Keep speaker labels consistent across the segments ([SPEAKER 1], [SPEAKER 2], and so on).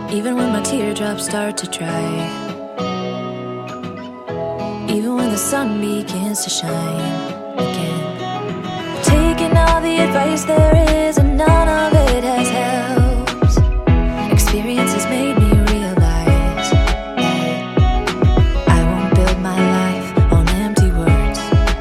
[SPEAKER 1] Even when my teardrops start to dry, even when the sun begins to shine again. Taking all the advice there is and none of it has helped. Experience has made me realize that I won't build my life on empty words.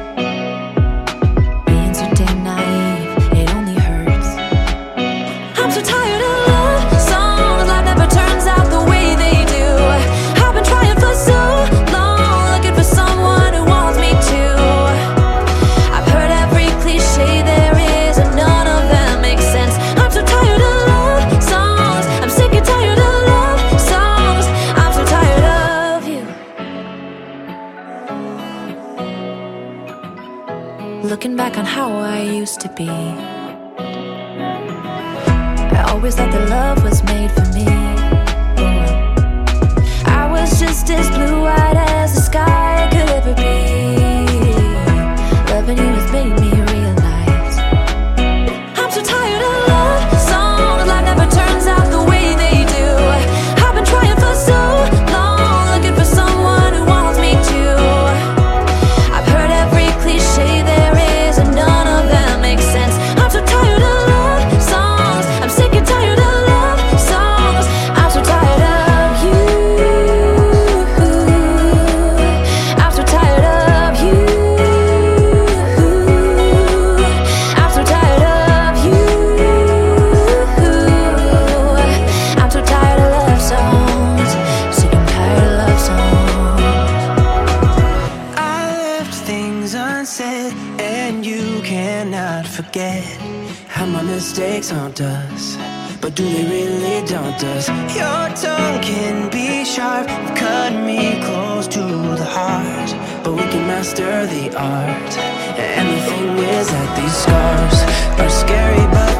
[SPEAKER 1] Being so damn naive, it only hurts. I'm so tired of love songs, life never turns out the way they do. I've been trying for so long, looking for someone who wants me to. I've heard every cliche there is and none of them make sense. I'm so tired of love songs, I'm sick and tired of love songs. I'm so tired of you. Looking back on how I used to be, I always thought that love was made for me. I was just as blue-eyed as the sky could ever be. Loving you has made me realize I'm so tired of love songs, life never turns out the way they do. I've been trying for so long, looking for someone who wants me to. I've heard every cliche there is and none of them make sense. I'm so tired of love songs, I'm sick and tired of love songs. I'm so tired of you. I'm so tired of you. I'm so tired of you. I'm so tired of love songs, sick and tired of love songs.
[SPEAKER 2] I left things unsaid, and you cannot forget how my mistakes haunt us, but do they really daunt us? Your tongue can be sharp, cut me close to the heart, but we can master the art. And the thing is that these scars are scary, but